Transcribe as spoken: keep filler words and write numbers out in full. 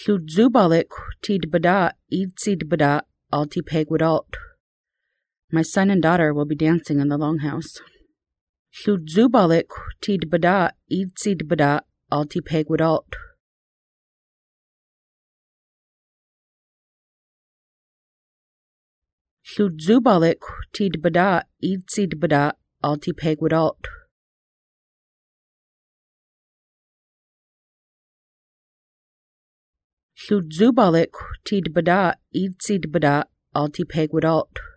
Llwdzubalik tid bada id sid bada alti peg without. My son and daughter will be dancing in the longhouse. Llwdzubalik tid bada id sid bada alti peg without. Llwdzubalik tid bada id sid bada alti peg without. Llwdzubalik tid bada id sid bada alti peg without.